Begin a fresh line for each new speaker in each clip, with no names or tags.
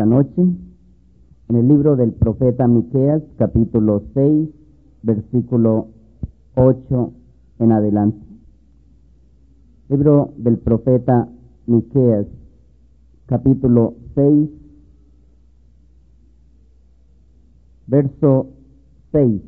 esta noche en el libro del profeta Miqueas, capítulo 6, versículo 8 en adelante. Libro del profeta Miqueas, capítulo 6, verso 6.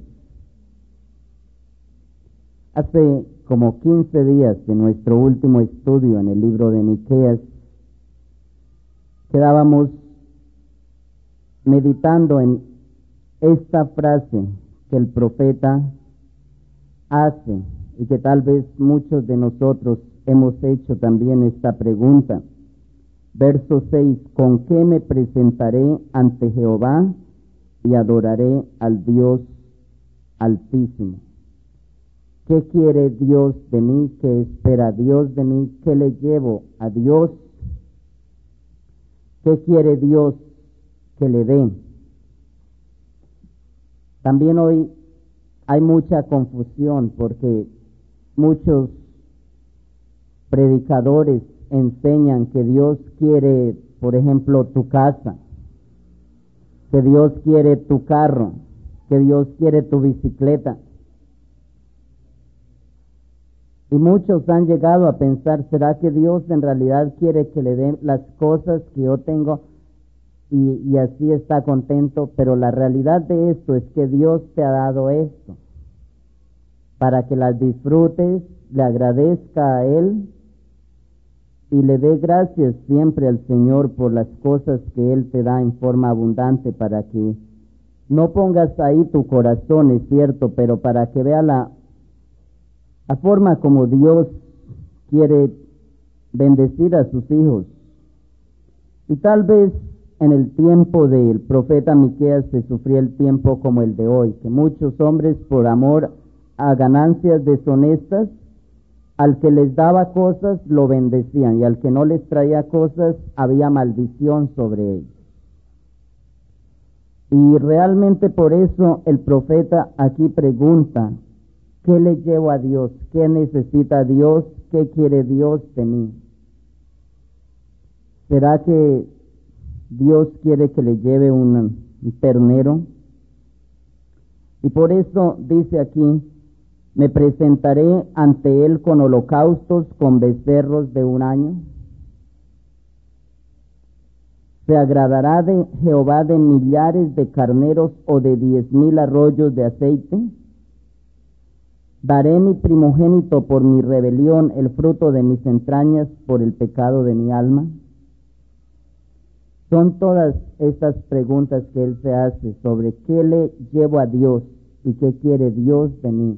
Hace como 15 días de nuestro último estudio en el libro de Miqueas, quedábamos meditando en esta frase que el profeta hace y que tal vez muchos de nosotros hemos hecho también esta pregunta. Verso 6: ¿con qué me presentaré ante Jehová y adoraré al Dios Altísimo? ¿Qué quiere Dios de mí? ¿Qué espera Dios de mí? ¿Qué le llevo a Dios? ¿Qué quiere Dios que le dé? También hoy hay mucha confusión porque muchos predicadores enseñan que Dios quiere, por ejemplo, tu casa, que Dios quiere tu carro, que Dios quiere tu bicicleta. Y muchos han llegado a pensar, ¿será que Dios en realidad quiere que le den las cosas que yo tengo y así está contento? Pero la realidad de esto es que Dios te ha dado esto para que las disfrutes, le agradezca a Él y le dé gracias siempre al Señor por las cosas que Él te da en forma abundante, para que no pongas ahí tu corazón, es cierto, pero para que vea la forma como Dios quiere bendecir a sus hijos. Y tal vez en el tiempo del profeta Miqueas se sufría el tiempo como el de hoy, que muchos hombres, por amor a ganancias deshonestas, al que les daba cosas lo bendecían, y al que no les traía cosas había maldición sobre ellos. Y realmente por eso el profeta aquí pregunta: ¿qué le llevo a Dios? ¿Qué necesita Dios? ¿Qué quiere Dios de mí? ¿Será que Dios quiere que le lleve un ternero? Y por eso dice aquí: me presentaré ante Él con holocaustos, con becerros de un año. ¿Se agradará de Jehová de millares de carneros o de 10,000 arroyos de aceite? Daré mi primogénito por mi rebelión, el fruto de mis entrañas por el pecado de mi alma. Son todas estas preguntas que él se hace sobre qué le llevo a Dios y qué quiere Dios de mí.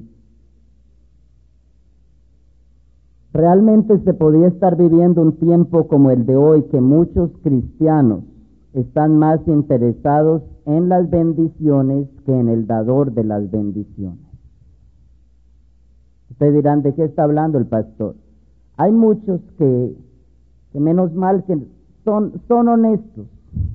Realmente se podía estar viviendo un tiempo como el de hoy, que muchos cristianos están más interesados en las bendiciones que en el dador de las bendiciones. Ustedes dirán, ¿de qué está hablando el pastor? Hay muchos que menos mal que son honestos.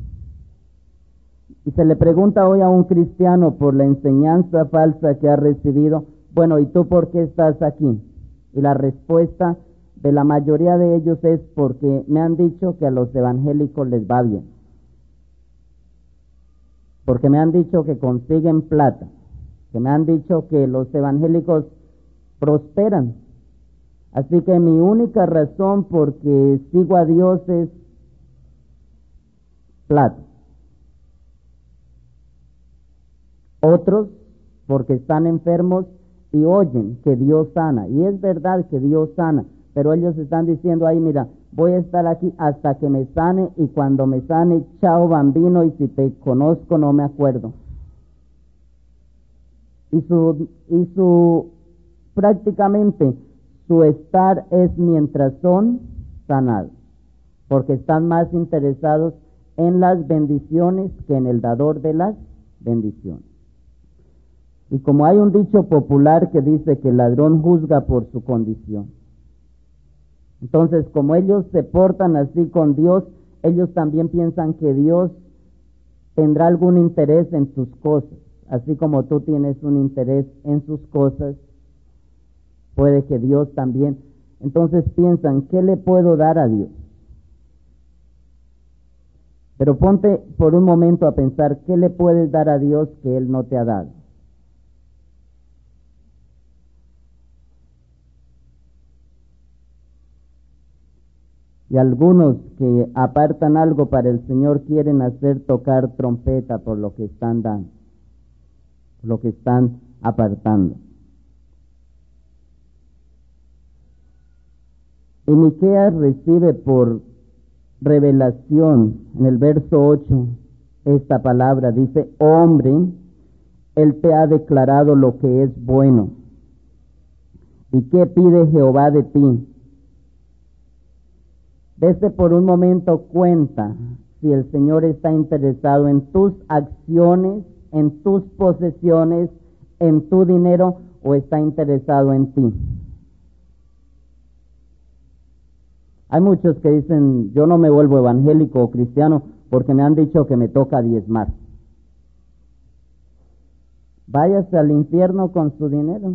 Y se le pregunta hoy a un cristiano por la enseñanza falsa que ha recibido: bueno, ¿y tú por qué estás aquí? Y la respuesta de la mayoría de ellos es: porque me han dicho que a los evangélicos les va bien, porque me han dicho que consiguen plata, que me han dicho que los evangélicos prosperan. Así que mi única razón porque sigo a Dios es plata. Otros porque están enfermos y oyen que Dios sana, y es verdad que Dios sana, pero ellos están diciendo: ahí mira, voy a estar aquí hasta que me sane, y cuando me sane, chao bambino, y si te conozco no me acuerdo. Y su prácticamente su estar es mientras son sanados, porque están más interesados en las bendiciones que en el dador de las bendiciones. Y como hay un dicho popular que dice que el ladrón juzga por su condición, entonces como ellos se portan así con Dios, ellos también piensan que Dios tendrá algún interés en sus cosas. Así como tú tienes un interés en sus cosas, puede que Dios también. Entonces piensan, ¿qué le puedo dar a Dios? Pero ponte por un momento a pensar, ¿qué le puedes dar a Dios que Él no te ha dado? Y algunos que apartan algo para el Señor quieren hacer tocar trompeta por lo que están dando, lo que están apartando. Y Miqueas recibe por revelación en el verso 8 esta palabra, dice: hombre, Él te ha declarado lo que es bueno. ¿Y qué pide Jehová de ti? Dese por un momento cuenta si el Señor está interesado en tus acciones, en tus posesiones, en tu dinero, o está interesado en ti. Hay muchos que dicen, yo no me vuelvo evangélico o cristiano porque me han dicho que me toca diezmar. Váyase al infierno con su dinero.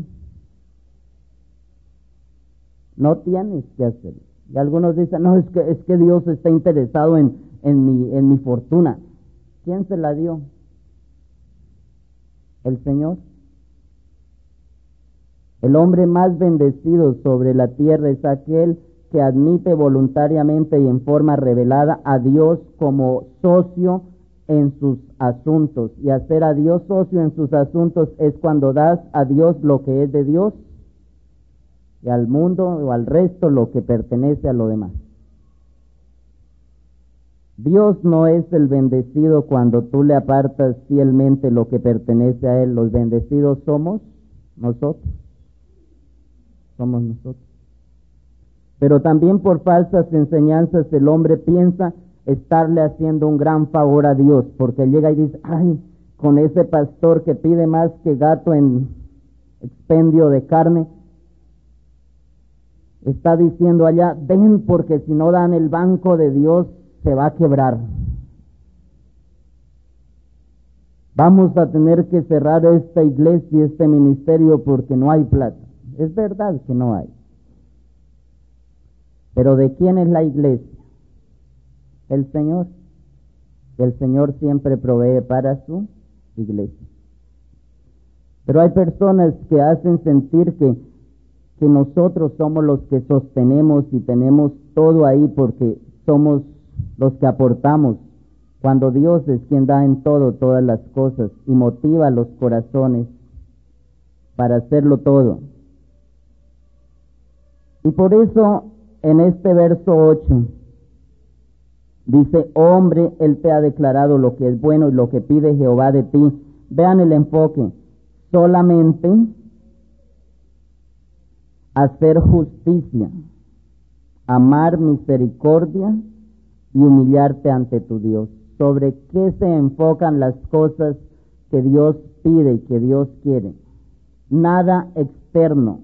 No tienes que hacerlo. Y algunos dicen, no, es que Dios está interesado en mi fortuna. ¿Quién se la dio? ¿El Señor? El hombre más bendecido sobre la tierra es aquel que admite voluntariamente y en forma revelada a Dios como socio en sus asuntos. Y hacer a Dios socio en sus asuntos es cuando das a Dios lo que es de Dios y al mundo o al resto lo que pertenece a lo demás. Dios no es el bendecido cuando tú le apartas fielmente lo que pertenece a Él. Los bendecidos somos nosotros. Somos nosotros. Pero también por falsas enseñanzas el hombre piensa estarle haciendo un gran favor a Dios, porque llega y dice, ay, con ese pastor que pide más que gato en expendio de carne, está diciendo allá, den, porque si no dan el banco de Dios se va a quebrar. Vamos a tener que cerrar esta iglesia y este ministerio porque no hay plata. Es verdad que no hay. Pero ¿de quién es la iglesia? El Señor. El Señor siempre provee para su iglesia. Pero hay personas que hacen sentir que nosotros somos los que sostenemos y tenemos todo ahí porque somos los que aportamos, cuando Dios es quien da en todo, todas las cosas, y motiva los corazones para hacerlo todo. Y por eso, en este verso 8, dice, hombre, Él te ha declarado lo que es bueno y lo que pide Jehová de ti. Vean el enfoque, solamente hacer justicia, amar misericordia y humillarte ante tu Dios. ¿Sobre qué se enfocan las cosas que Dios pide y que Dios quiere? Nada externo.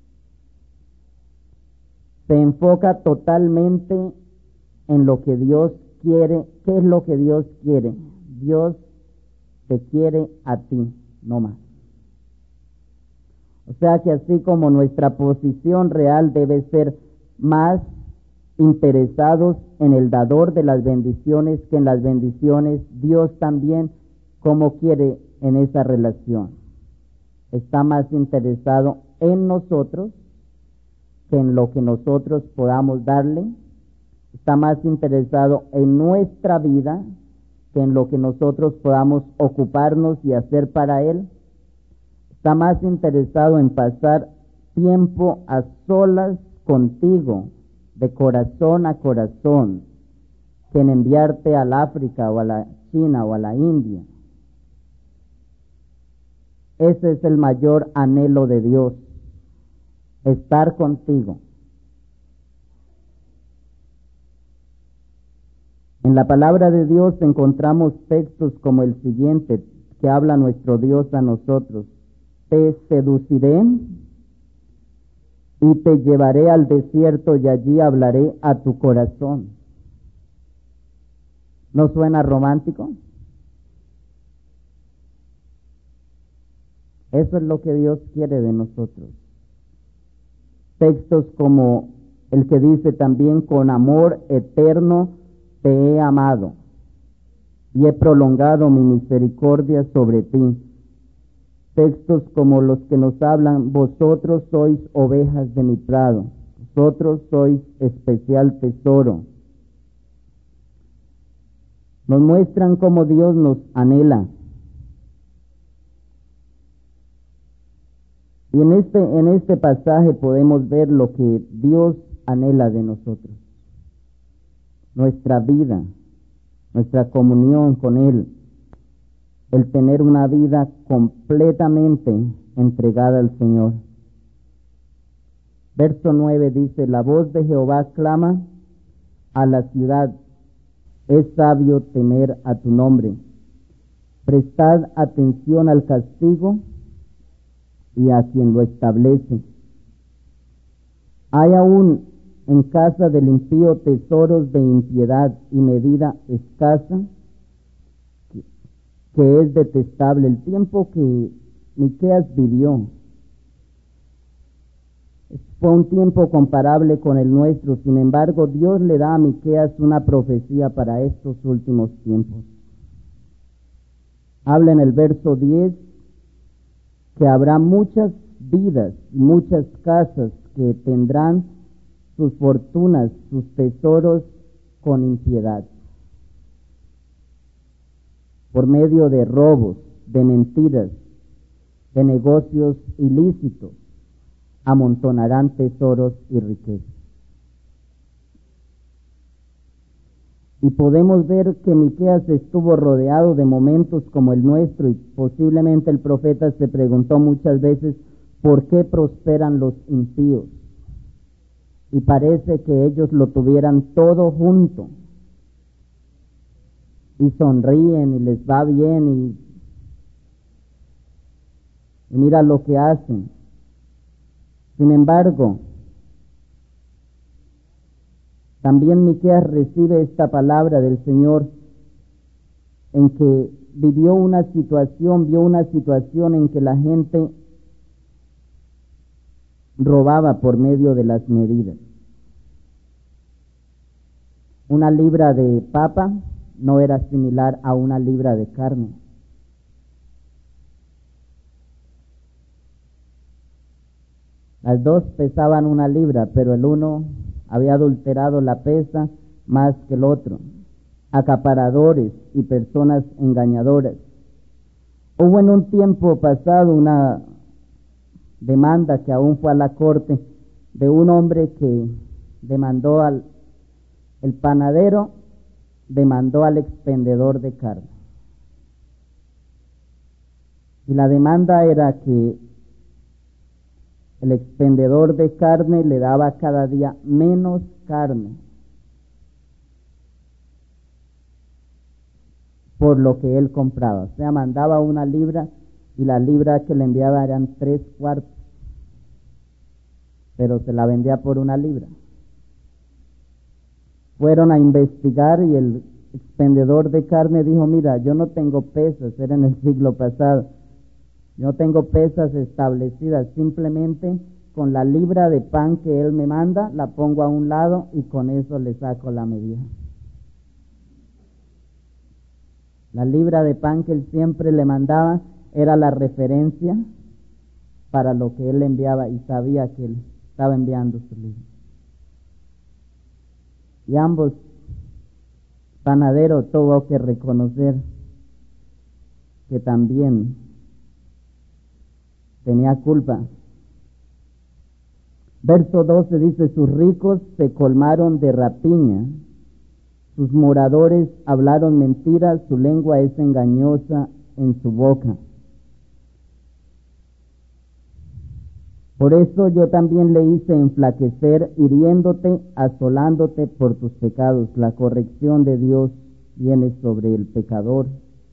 Se enfoca totalmente en lo que Dios quiere. ¿Qué es lo que Dios quiere? Dios te quiere a ti, no más. O sea que así como nuestra posición real debe ser más interesados en el dador de las bendiciones que en las bendiciones, Dios también, como quiere en esa relación, está más interesado en nosotros que en lo que nosotros podamos darle, está más interesado en nuestra vida que en lo que nosotros podamos ocuparnos y hacer para Él, está más interesado en pasar tiempo a solas contigo, de corazón a corazón, que en enviarte al África o a la China o a la India. Ese es el mayor anhelo de Dios, estar contigo. En la palabra de Dios encontramos textos como el siguiente, que habla nuestro Dios a nosotros. Te seduciré y te llevaré al desierto y allí hablaré a tu corazón. ¿No suena romántico? Eso es lo que Dios quiere de nosotros. Textos como el que dice también, con amor eterno te he amado. y he prolongado mi misericordia sobre ti. Textos como los que nos hablan, vosotros sois ovejas de mi prado, vosotros sois especial tesoro. Nos muestran cómo Dios nos anhela. Y en este pasaje podemos ver lo que Dios anhela de nosotros. Nuestra vida, nuestra comunión con Él, el tener una vida completamente entregada al Señor. Verso 9 dice, la voz de Jehová clama a la ciudad, es sabio temer a tu nombre. Prestad atención al castigo y a quien lo establece. Hay aún en casa del impío tesoros de impiedad y medida escasa, que es detestable. El tiempo que Miqueas vivió fue un tiempo comparable con el nuestro. Sin embargo, Dios le da a Miqueas una profecía para estos últimos tiempos. Habla en el verso 10 que habrá muchas vidas, muchas casas que tendrán sus fortunas, sus tesoros con impiedad. Por medio de robos, de mentiras, de negocios ilícitos, amontonarán tesoros y riquezas. Y podemos ver que Miqueas estuvo rodeado de momentos como el nuestro, y posiblemente el profeta se preguntó muchas veces por qué prosperan los impíos. Y parece que ellos lo tuvieran todo junto. Y sonríen y les va bien y mira lo que hacen. Sin embargo, también Miqueas recibe esta palabra del Señor en que vio una situación en que la gente robaba por medio de las medidas. Una libra de papa no era similar a una libra de carne. Las dos pesaban una libra, pero el uno había adulterado la pesa más que el otro. Acaparadores y personas engañadoras. Hubo en un tiempo pasado una demanda que aún fue a la corte de un hombre que demandó el panadero demandó al expendedor de carne. Y la demanda era que el expendedor de carne le daba cada día menos carne por lo que él compraba. O sea, mandaba una libra y la libra que le enviaba eran 3/4, pero se la vendía por una libra. Fueron a investigar y el expendedor de carne dijo, mira, yo no tengo pesas, era en el siglo pasado, no tengo pesas establecidas, simplemente con la libra de pan que él me manda, la pongo a un lado y con eso le saco la medida. La libra de pan que él siempre le mandaba era la referencia para lo que él le enviaba y sabía que él estaba enviando su libra. Y ambos, panadero tuvo que reconocer que también tenía culpa. Verso 12 dice, sus ricos se colmaron de rapiña, sus moradores hablaron mentiras, su lengua es engañosa en su boca. Por eso yo también le hice enflaquecer, hiriéndote, asolándote por tus pecados. La corrección de Dios viene sobre el pecador.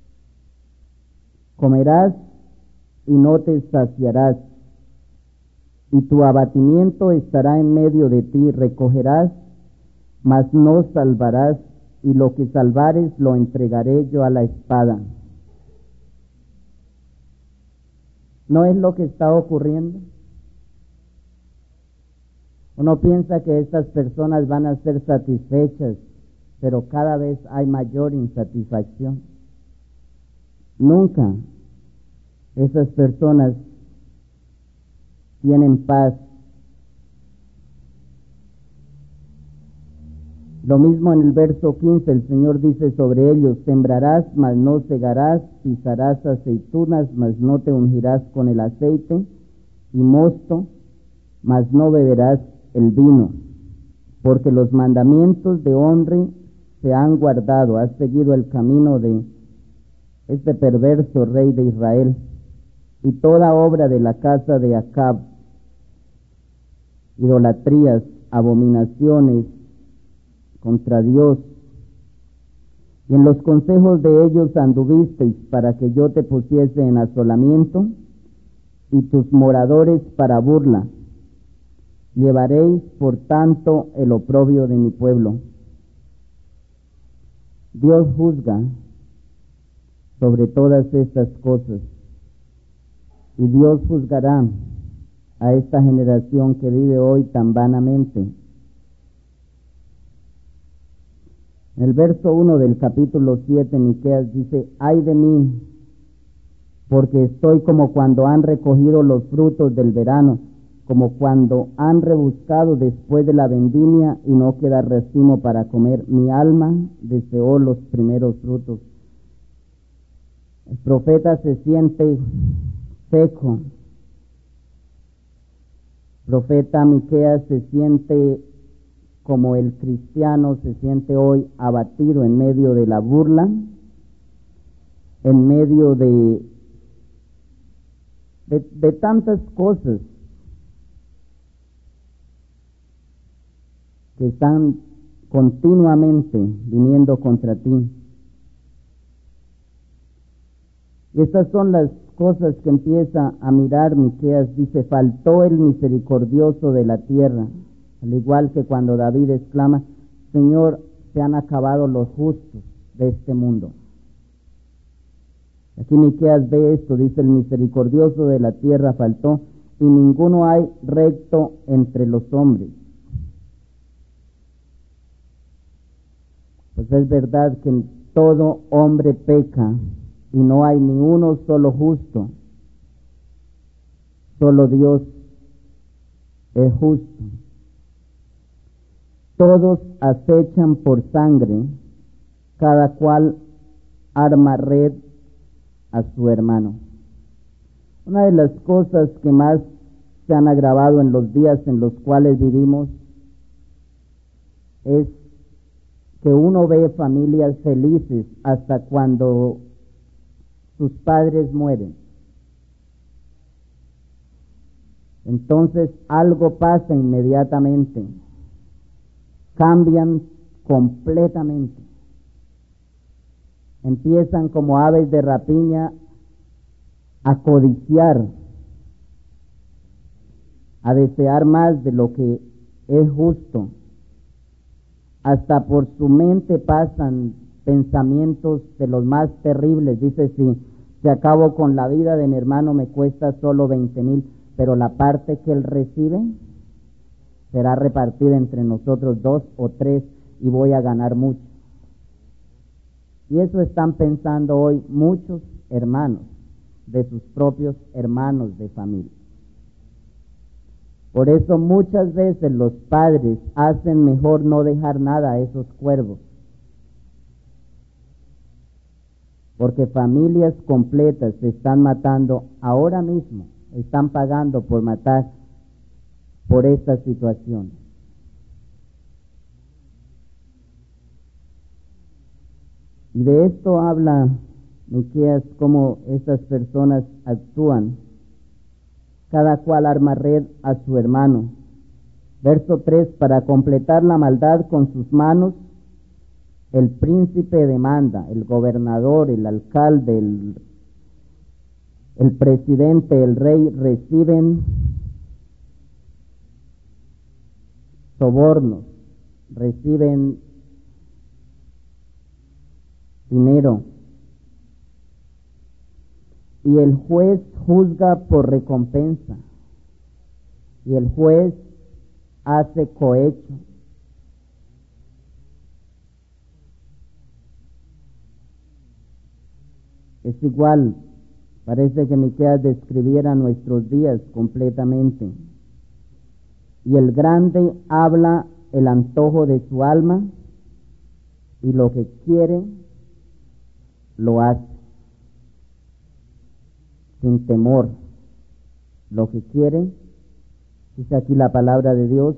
Comerás y no te saciarás, y tu abatimiento estará en medio de ti. Recogerás, mas no salvarás, y lo que salvares lo entregaré yo a la espada. ¿No es lo que está ocurriendo? Uno piensa que estas personas van a ser satisfechas pero cada vez hay mayor insatisfacción. Nunca esas personas tienen paz. Lo mismo en el verso 15, el Señor dice sobre ellos: sembrarás, mas no segarás, pisarás aceitunas, mas no te ungirás con el aceite, y mosto, mas no beberás el vino, porque los mandamientos de hombre se han guardado. Has seguido el camino de este perverso rey de Israel, y toda obra de la casa de Acab, idolatrías, abominaciones contra Dios, y en los consejos de ellos anduvisteis para que yo te pusiese en asolamiento, y tus moradores para burla. Llevaréis por tanto el oprobio de mi pueblo. Dios juzga sobre todas estas cosas, y Dios juzgará a esta generación que vive hoy tan vanamente. En el verso 1 del capítulo 7, Miqueas dice: ay de mí, porque estoy como cuando han recogido los frutos del verano, como cuando han rebuscado después de la vendimia y no queda racimo para comer. Mi alma deseó los primeros frutos. El profeta se siente seco. El profeta Miqueas se siente como el cristiano se siente hoy, abatido en medio de la burla, en medio de tantas cosas que están continuamente viniendo contra ti. Y estas son las cosas que empieza a mirar Miqueas. Dice: faltó el misericordioso de la tierra. Al igual que cuando David exclama: Señor, se han acabado los justos de este mundo. Aquí Miqueas ve esto, dice: el misericordioso de la tierra faltó, y ninguno hay recto entre los hombres. Pues es verdad que todo hombre peca, y no hay ni uno solo justo. Solo Dios es justo. Todos acechan por sangre, cada cual arma red a su hermano. Una de las cosas que más se han agravado en los días en los cuales vivimos es que uno ve familias felices hasta cuando sus padres mueren. Entonces algo pasa inmediatamente. Cambian completamente. Empiezan como aves de rapiña a codiciar, a desear más de lo que es justo. Hasta por su mente pasan pensamientos de los más terribles. Dice: si acabo con la vida de mi hermano me cuesta solo 20,000, pero la parte que él recibe será repartida entre nosotros 2 o 3 y voy a ganar mucho. Y eso están pensando hoy muchos hermanos de sus propios hermanos de familia. Por eso muchas veces los padres hacen mejor no dejar nada a esos cuervos, porque familias completas se están matando ahora mismo, están pagando por matar por esta situación. Y de esto habla Miqueas, cómo estas personas actúan. Cada cual arma red a su hermano. Verso 3: para completar la maldad con sus manos, el príncipe demanda, el gobernador, el alcalde, el presidente, el rey reciben sobornos, reciben dinero, y el juez juzga por recompensa, y el juez hace cohecho. Es igual, parece que Miqueas describiera nuestros días completamente. Y el grande habla el antojo de su alma y lo que quiere lo hace sin temor. Lo que quiere, dice aquí la palabra de Dios,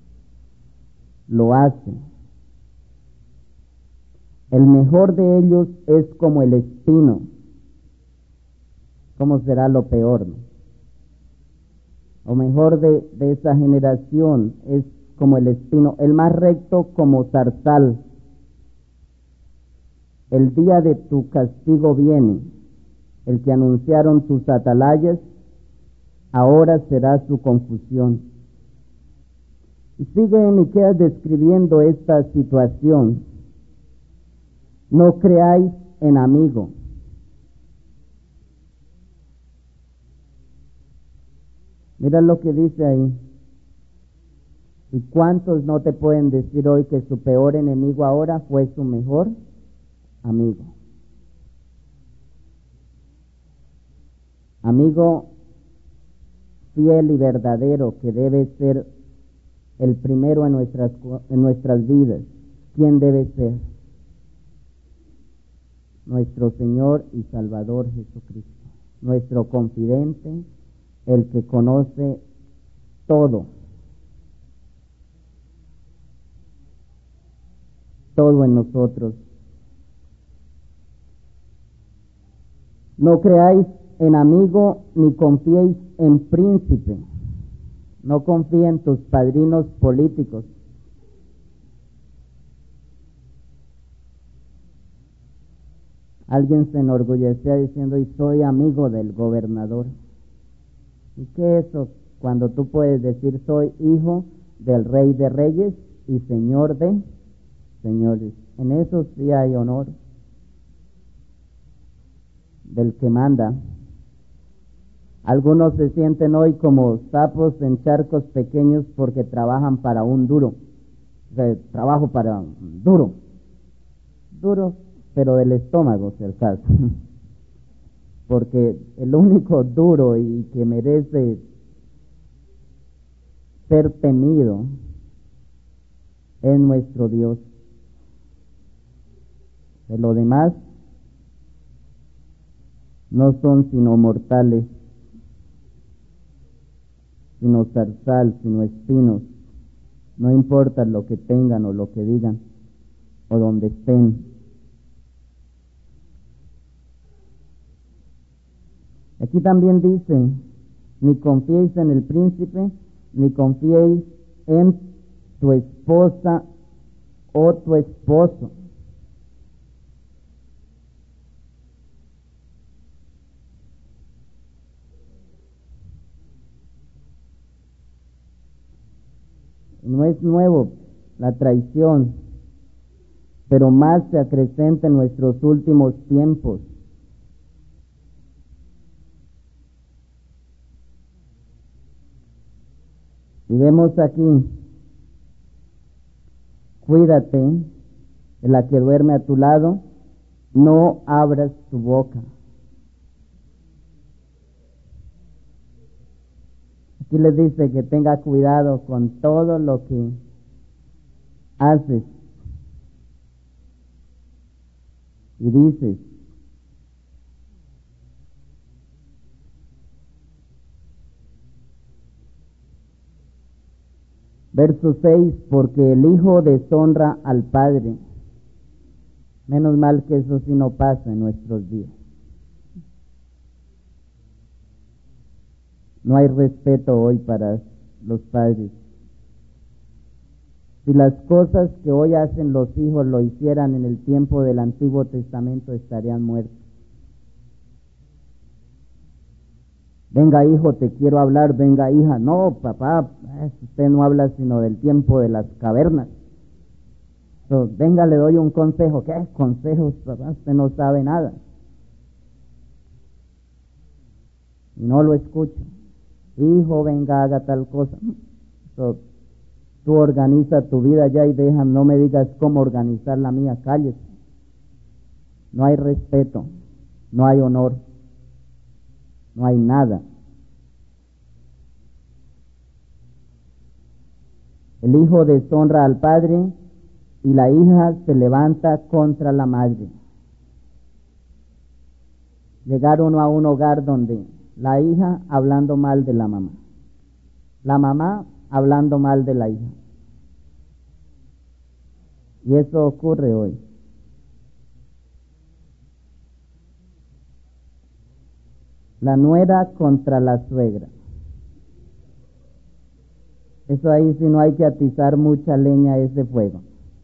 lo hace. El mejor de ellos es como el espino. ¿Cómo será lo peor, no? Lo mejor de esa generación es como el espino, el más recto como zarzal. El día de tu castigo viene, el que anunciaron tus atalayas, ahora será su confusión. Y sigue Miqueas describiendo esta situación. No creáis en amigo. Mira lo que dice ahí. ¿Y cuántos no te pueden decir hoy que su peor enemigo ahora fue su mejor amigo? Amigo fiel y verdadero que debe ser el primero en nuestras vidas. ¿Quién debe ser? Nuestro Señor y Salvador Jesucristo. Nuestro confidente, el que conoce todo. Todo en nosotros. No creáis en amigo ni confiéis en príncipe. No confíen en tus padrinos políticos. Alguien se enorgullecía diciendo, y soy amigo del gobernador. ¿Y qué es eso? Cuando tú puedes decir, soy hijo del Rey de Reyes y Señor de señores. En eso sí hay honor del que manda. Algunos se sienten hoy como sapos en charcos pequeños porque trabajan para un duro. O sea, trabajo para un duro. Duro, pero del estómago, si el caso. Porque el único duro y que merece ser temido es nuestro Dios. De lo demás no son sino mortales, sino zarzal, sino espinos. No importa lo que tengan o lo que digan o donde estén. Aquí también dice, ni confiéis en el príncipe, ni confiéis en tu esposa o tu esposo. No es nuevo la traición, pero más se acrecenta en nuestros últimos tiempos. Y vemos aquí, cuídate de la que duerme a tu lado, no abras tu boca. Aquí les dice que tenga cuidado con todo lo que haces y dices. Verso 6, porque el hijo deshonra al padre. Menos mal que eso sí no pasa en nuestros días. No hay respeto hoy para los padres. Si las cosas que hoy hacen los hijos lo hicieran en el tiempo del Antiguo Testamento, estarían muertos. Venga, hijo, te quiero hablar. Venga, hija. No, papá, usted no habla sino del tiempo de las cavernas. Venga, le doy un consejo. ¿Qué consejos, papá? Usted no sabe nada. Y no lo escucha. Hijo, venga, haga tal cosa. Tú organiza tu vida ya y deja, no me digas cómo organizar la mía, cállese. No hay respeto. no hay honor, no hay nada. El hijo deshonra al padre y la hija se levanta contra la madre. Llegaron a un hogar donde la hija hablando mal de la mamá hablando mal de la hija. Y eso ocurre hoy. La nuera contra la suegra. Eso ahí sí no hay que atizar mucha leña a ese fuego.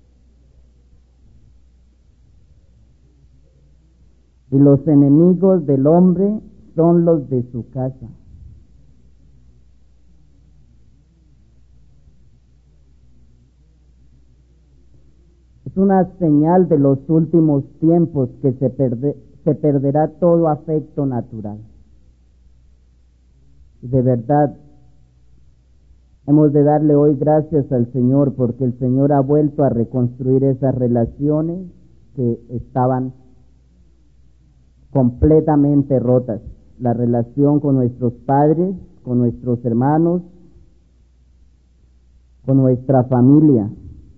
Y los enemigos del hombre son los de su casa. Es una señal de los últimos tiempos que se perderá todo afecto natural. Y de verdad, hemos de darle hoy gracias al Señor porque el Señor ha vuelto a reconstruir esas relaciones que estaban completamente rotas. La relación con nuestros padres, con nuestros hermanos, con nuestra familia.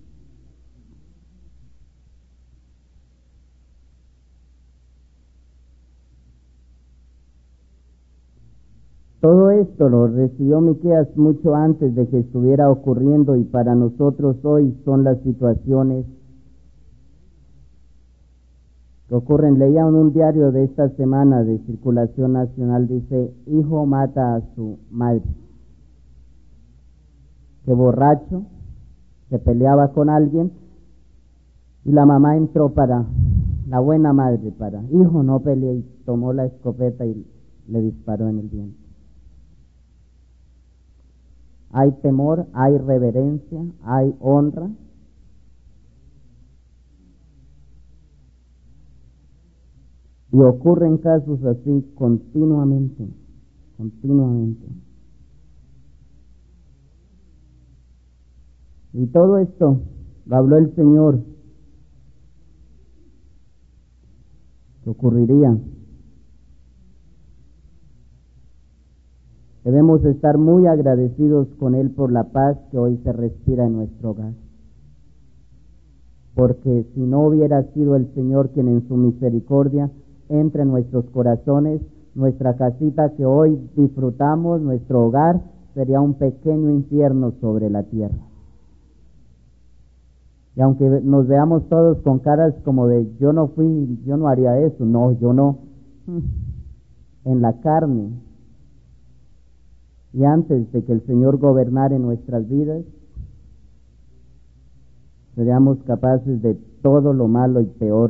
Todo esto lo recibió Miqueas mucho antes de que estuviera ocurriendo y para nosotros hoy son las situaciones que ocurren. Leía en un diario de esta semana de circulación nacional, dice, hijo mata a su madre. Que borracho, se peleaba con alguien y la mamá entró para, la buena madre para, hijo no pelee, y tomó la escopeta y le disparó en el vientre. Hay temor, hay reverencia, hay honra. Y ocurren casos así continuamente. Y todo esto lo habló el Señor, que ocurriría. Debemos estar muy agradecidos con Él por la paz que hoy se respira en nuestro hogar. Porque si no hubiera sido el Señor quien en su misericordia entre en nuestros corazones, nuestra casita que hoy disfrutamos, nuestro hogar, sería un pequeño infierno sobre la tierra. Y aunque nos veamos todos con caras como de yo no fui, yo no haría eso, no, yo no, en la carne, y antes de que el Señor gobernara en nuestras vidas, seríamos capaces de todo lo malo y peor.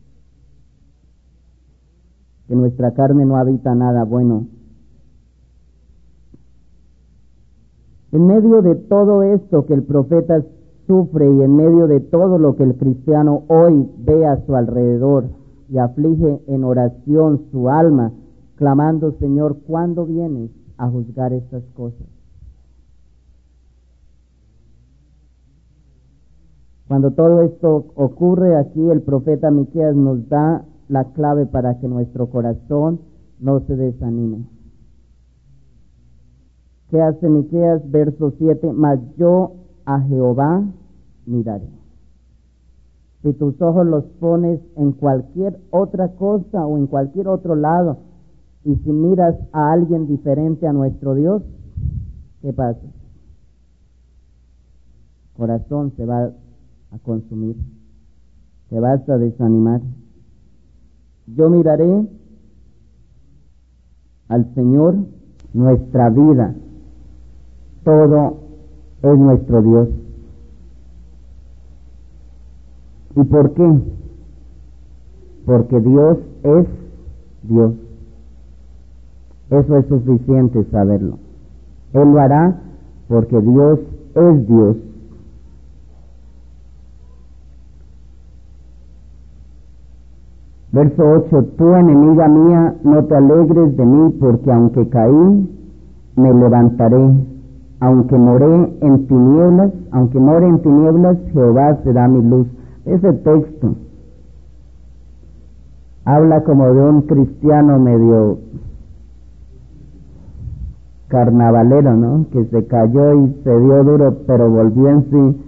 Que nuestra carne no habita nada bueno. En medio de todo esto que el profeta sufre y en medio de todo lo que el cristiano hoy ve a su alrededor y aflige en oración su alma, clamando, Señor, ¿cuándo vienes a juzgar estas cosas? Cuando todo esto ocurre aquí, el profeta Miqueas nos da la clave para que nuestro corazón no se desanime. ¿Qué hace Miqueas? Verso 7, mas yo a Jehová miraré. Si tus ojos los pones en cualquier otra cosa o en cualquier otro lado, y si miras a alguien diferente a nuestro Dios, ¿qué pasa? Corazón se va a consumir, te vas a desanimar. Yo miraré al Señor, nuestra vida, todo es nuestro Dios. ¿Y por qué? Porque Dios es Dios. Eso es suficiente saberlo. Él lo hará porque Dios es Dios. Verso 8, tú enemiga mía, no te alegres de mí, porque aunque caí, me levantaré. Aunque more en tinieblas, Jehová será mi luz. Ese texto habla como de un cristiano medio carnavalero, ¿no? Que se cayó y se dio duro, pero volvió en sí.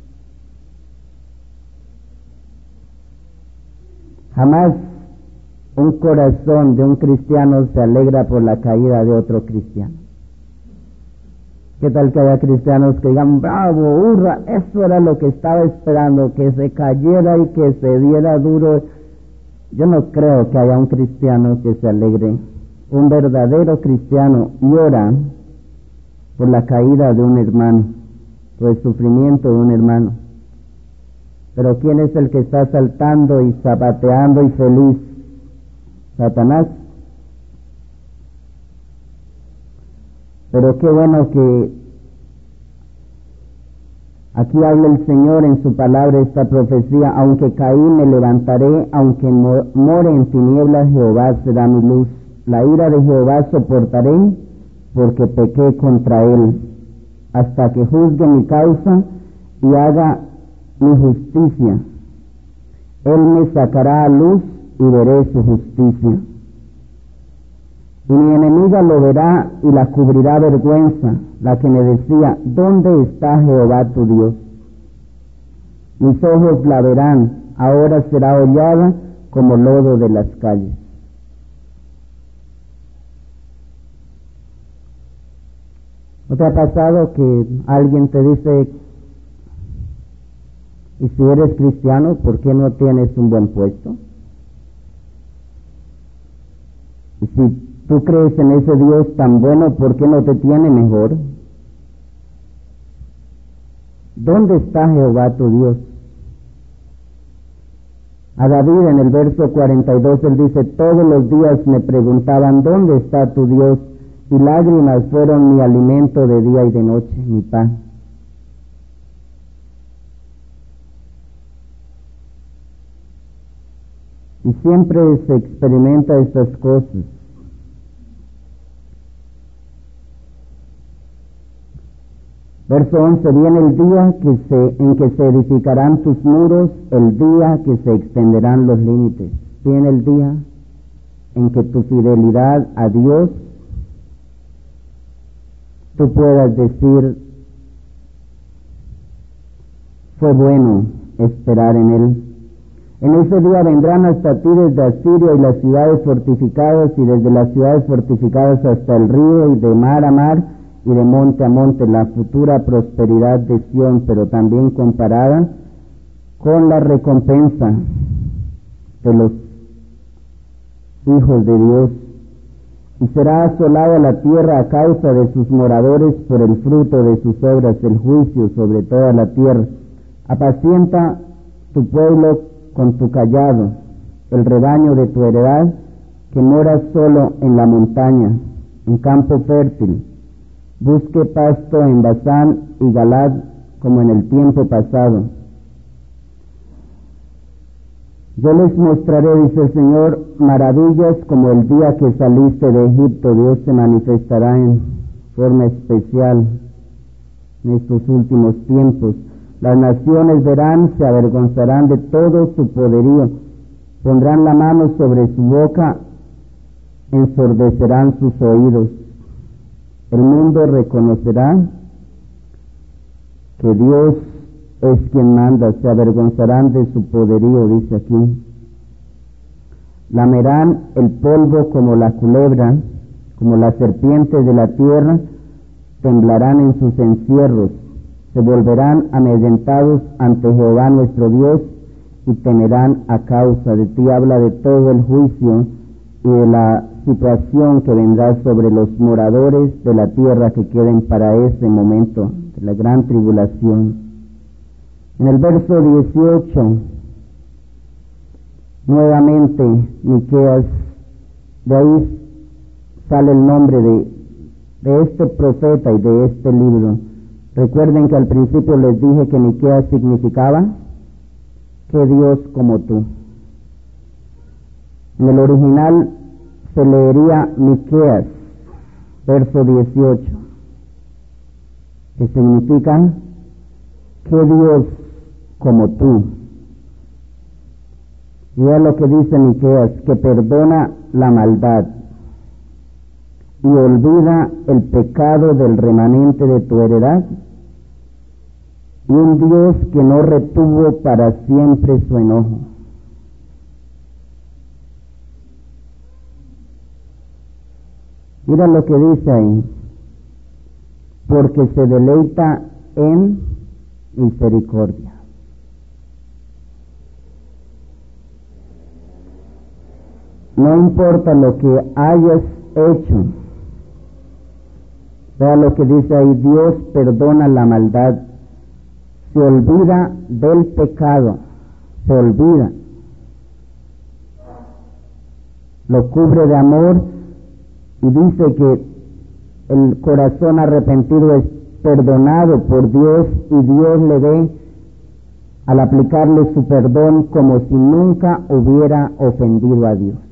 Jamás un corazón de un cristiano se alegra por la caída de otro cristiano. ¿Qué tal que haya cristianos que digan, bravo, hurra, eso era lo que estaba esperando, que se cayera y que se diera duro? Yo no creo que haya un cristiano que se alegre. Un verdadero cristiano llora por la caída de un hermano, por el sufrimiento de un hermano. Pero ¿quién es el que está saltando y zapateando y feliz? Satanás. Pero qué bueno que aquí habla el Señor en su palabra esta profecía: aunque caí me levantaré, aunque more en tinieblas Jehová será mi luz. La ira de Jehová soportaré, porque pequé contra él, hasta que juzgue mi causa y haga mi justicia. Él me sacará a luz y veré su justicia. Y mi enemiga lo verá y la cubrirá vergüenza, la que me decía, ¿dónde está Jehová tu Dios? Mis ojos la verán, ahora será hollada como lodo de las calles. ¿No te ha pasado que alguien te dice, y si eres cristiano, ¿por qué no tienes un buen puesto? Y si tú crees en ese Dios tan bueno, ¿por qué no te tiene mejor? ¿Dónde está Jehová tu Dios? A David en el verso 42 él dice, todos los días me preguntaban, ¿dónde está tu Dios? Y lágrimas fueron mi alimento de día y de noche, mi pan. Y siempre se experimenta estas cosas. Verso 11, viene el día en que se edificarán tus muros, el día que se extenderán los límites. Viene el día en que tu fidelidad a Dios, tú puedas decir, fue bueno esperar en Él. En ese día vendrán hasta ti desde Asiria y las ciudades fortificadas, y desde las ciudades fortificadas hasta el río, y de mar a mar, y de monte a monte, la futura prosperidad de Sión, pero también comparada con la recompensa de los hijos de Dios. Y será asolada la tierra a causa de sus moradores por el fruto de sus obras, el juicio sobre toda la tierra. Apacienta tu pueblo con tu cayado, el rebaño de tu heredad, que mora solo en la montaña, en campo fértil. Busque pasto en Basán y Galad como en el tiempo pasado. Yo les mostraré, dice el Señor, maravillas como el día que saliste de Egipto. Dios se manifestará en forma especial en estos últimos tiempos. Las naciones verán, se avergonzarán de todo su poderío, pondrán la mano sobre su boca, ensordecerán sus oídos. El mundo reconocerá que Dios es quien manda, se avergonzarán de su poderío, dice aquí. Lamerán el polvo como la culebra, como las serpientes de la tierra, temblarán en sus encierros, se volverán amedrentados ante Jehová nuestro Dios y temerán a causa de ti. Habla de todo el juicio y de la situación que vendrá sobre los moradores de la tierra que queden para ese momento de la gran tribulación. En el verso 18, nuevamente Miqueas, de ahí sale el nombre de este profeta y de este libro. Recuerden que al principio les dije que Miqueas significaba que Dios como tú. En el original se leería Miqueas, verso 18, que significa que Dios como tú. Y vea lo que dice Miqueas, que perdona la maldad y olvida el pecado del remanente de tu heredad, y un Dios que no retuvo para siempre su enojo. Mira lo que dice ahí, porque se deleita en misericordia. No importa lo que hayas hecho. Vea lo que dice ahí, Dios perdona la maldad, se olvida del pecado, se olvida, lo cubre de amor y dice que el corazón arrepentido es perdonado por Dios y Dios le ve al aplicarle su perdón como si nunca hubiera ofendido a Dios.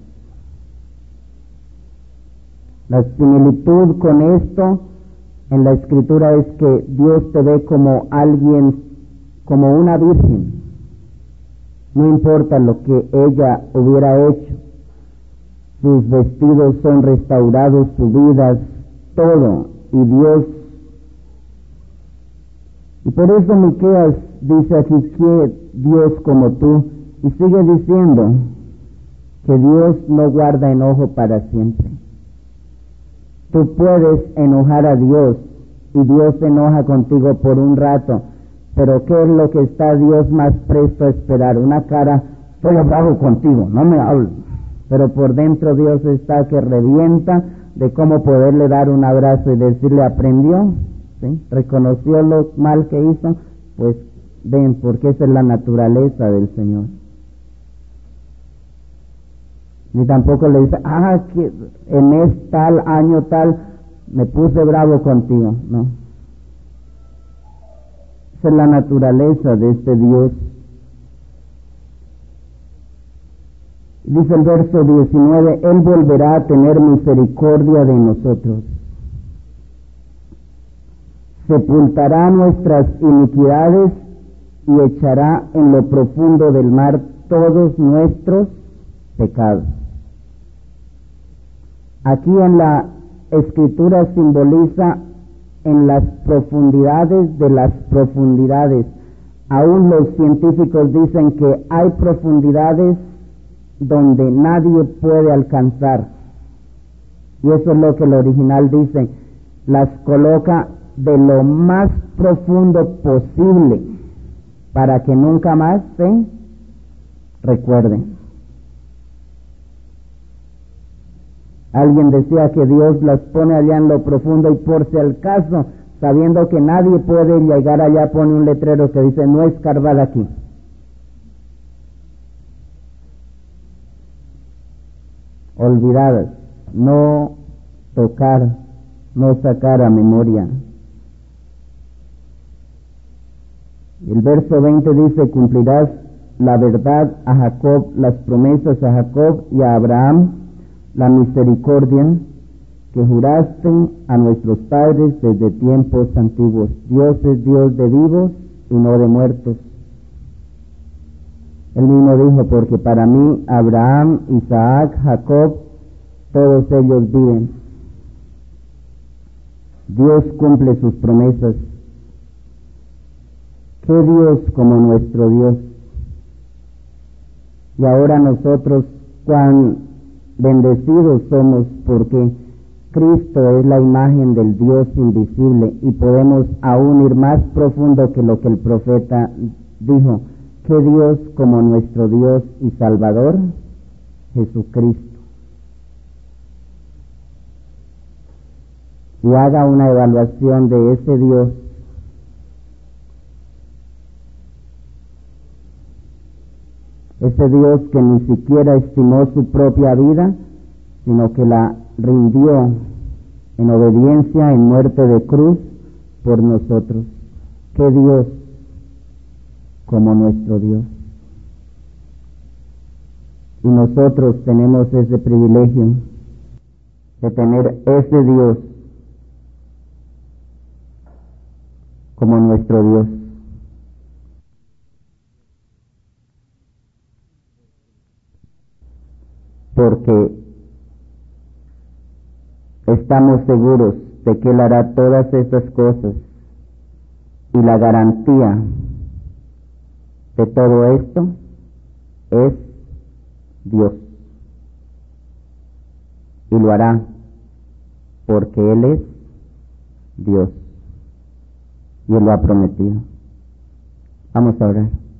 La similitud con esto en la Escritura es que Dios te ve como alguien, como una virgen. No importa lo que ella hubiera hecho, sus vestidos son restaurados, su vida, todo, y Dios. Y por eso Miqueas dice aquí que Dios como tú, y sigue diciendo que Dios no guarda enojo para siempre. Tú puedes enojar a Dios y Dios se enoja contigo por un rato, pero ¿qué es lo que está Dios más presto a esperar? Una cara, estoy bravo contigo, no me hables. Pero por dentro Dios está que revienta de cómo poderle dar un abrazo y decirle, aprendió, ¿sí? Reconoció lo mal que hizo, pues ven, porque esa es la naturaleza del Señor. Ni tampoco le dice, que en mes tal, año tal, me puse bravo contigo. No. Esa es la naturaleza de este Dios. Dice el verso 19, Él volverá a tener misericordia de nosotros. Sepultará nuestras iniquidades y echará en lo profundo del mar todos nuestros pecados. Aquí en la Escritura simboliza en las profundidades de las profundidades. Aún los científicos dicen que hay profundidades donde nadie puede alcanzar. Y eso es lo que el original dice. Las coloca de lo más profundo posible para que nunca más se recuerden. Alguien decía que Dios las pone allá en lo profundo y por si al caso, sabiendo que nadie puede llegar allá, pone un letrero que dice no escarbar aquí. Olvidadas, no tocar, no sacar a memoria. El verso 20 dice, cumplirás la verdad a Jacob, las promesas a Jacob y a Abraham, la misericordia que juraste a nuestros padres desde tiempos antiguos. Dios es Dios de vivos y no de muertos. Él mismo dijo, porque para mí Abraham, Isaac, Jacob, todos ellos viven. Dios cumple sus promesas. ¿Qué Dios como nuestro Dios? Y ahora nosotros, cuán bendecidos somos, porque Cristo es la imagen del Dios invisible y podemos aún ir más profundo que lo que el profeta dijo. ¿Qué Dios como nuestro Dios y Salvador? Jesucristo. Y haga una evaluación de ese Dios. Ese Dios que ni siquiera estimó su propia vida, sino que la rindió en obediencia, en muerte de cruz por nosotros. ¿Qué Dios como nuestro Dios? Y nosotros tenemos ese privilegio de tener ese Dios como nuestro Dios. porque estamos seguros de que Él hará todas estas cosas, y la garantía de todo esto es Dios, y lo hará porque Él es Dios y Él lo ha prometido. Vamos a orar.